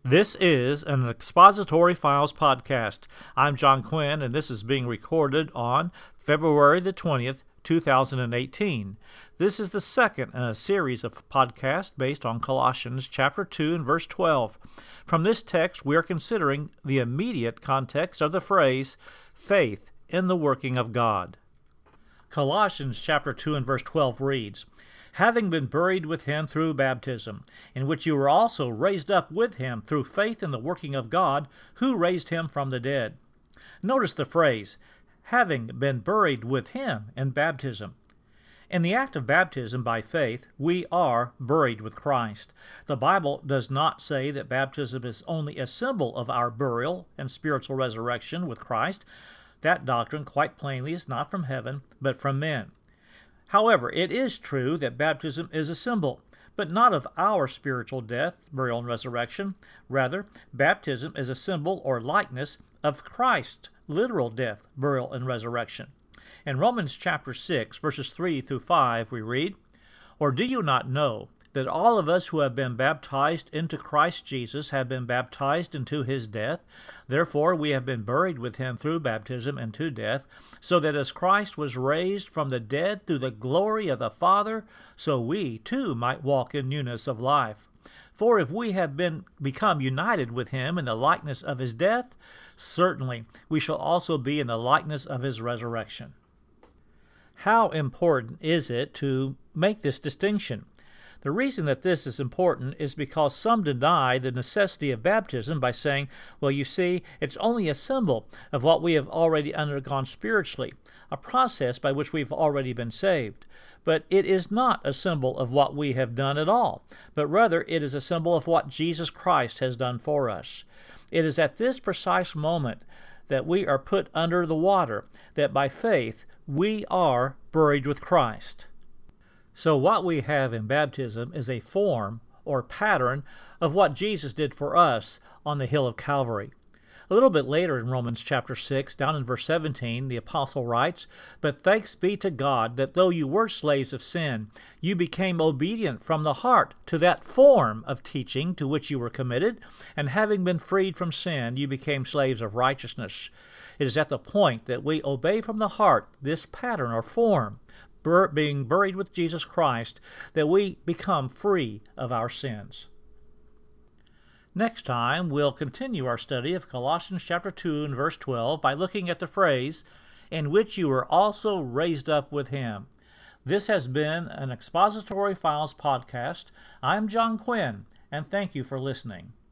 This is an Expository Files podcast. I'm John Quinn, and this is being recorded on February the 20th, 2018. This is the second in a series of podcasts based on Colossians chapter 2 and verse 12. From this text, we are considering the immediate context of the phrase, faith in the working of God. Colossians chapter 2 and verse 12 reads, having been buried with him through baptism, in which you were also raised up with him through faith in the working of God, who raised him from the dead. Notice the phrase, having been buried with him in baptism. In the act of baptism by faith, we are buried with Christ. The Bible does not say that baptism is only a symbol of our burial and spiritual resurrection with Christ. That doctrine, quite plainly, is not from heaven, but from men. However, it is true that baptism is a symbol, but not of our spiritual death, burial, and resurrection. Rather, baptism is a symbol or likeness of Christ's literal death, burial, and resurrection. In Romans chapter 6, verses 3 through 5, we read, or do you not know that all of us who have been baptized into Christ Jesus have been baptized into his death? Therefore we have been buried with him through baptism into death, so that as Christ was raised from the dead through the glory of the Father, so we too might walk in newness of life. For if we have become united with him in the likeness of his death, certainly we shall also be in the likeness of his resurrection. How important is it to make this distinction? The reason that this is important is because some deny the necessity of baptism by saying, well, you see, it's only a symbol of what we have already undergone spiritually, a process by which we've already been saved. But it is not a symbol of what we have done at all, but rather it is a symbol of what Jesus Christ has done for us. It is at this precise moment that we are put under the water, that by faith we are buried with Christ. So what we have in baptism is a form or pattern of what Jesus did for us on the hill of Calvary. A little bit later in Romans chapter 6, down in verse 17, the apostle writes, but thanks be to God that though you were slaves of sin, you became obedient from the heart to that form of teaching to which you were committed, and having been freed from sin, you became slaves of righteousness. It is at the point that we obey from the heart this pattern or form, being buried with Jesus Christ, that we become free of our sins. Next time, we'll continue our study of Colossians chapter 2 and verse 12 by looking at the phrase, in which you were also raised up with him. This has been an Expository Files podcast. I'm John Quinn, and thank you for listening.